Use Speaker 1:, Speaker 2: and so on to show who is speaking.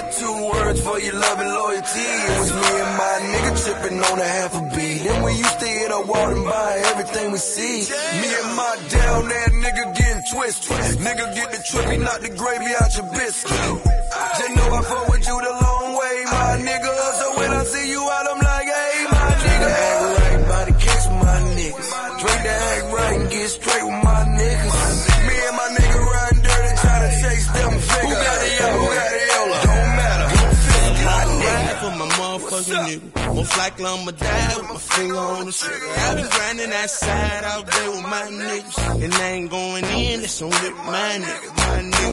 Speaker 1: 2 words for your love and loyalty. It was me and my nigga tripping on a half a beat. Then we used to hit a wall and buy everything we see. Me and my down there nigga getting twisted. Nigga get the trippy, knock the gravy out your biscuit. Just know I fuck with you the long way, my nigga. So when I see you out, I'm like, hey, my nigga. Act right by the case with my niggas. Drink the act right and get straight with my niggas. Me and my nigga riding dirty, trying to chase them figures. Who got it, yo? Who got it, yo? Don't matter.
Speaker 2: I ride for my motherfucking nigga. Most likely I'ma die with my finger on the trigger. I been grinding that side out there with my niggas. And I ain't going in, it's only my nigga, my nigga.